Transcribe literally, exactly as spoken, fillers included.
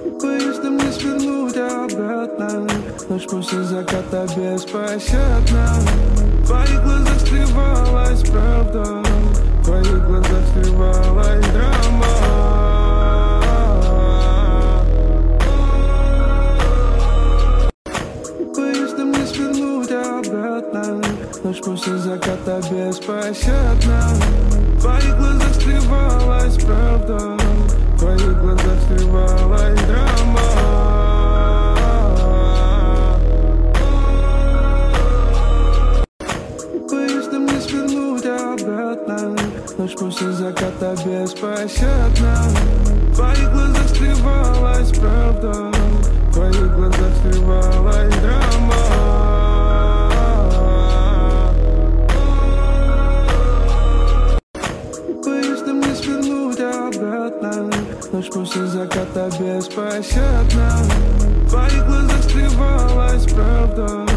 Боюсь, нам не свернуть обратно. Ночь после заката беспощадна. В твоих глазах скрывалась правда, в твоих глазах скрывалась драма. Боюсь, нам не свернуть обратно. Ночь после заката беспощадна. В твоих глазах скрывалась правда, в твоих глазах скрывалась драма. Боюсь, нам не свернуть обратно. Ночь после заката беспощадна. В твоих глазах скрывалась правда, в твоих глазах скрывалась драма. Боюсь, нам не свернуть обратно. Ночь после заката беспощадна. В твоих глазах скрывалась правда.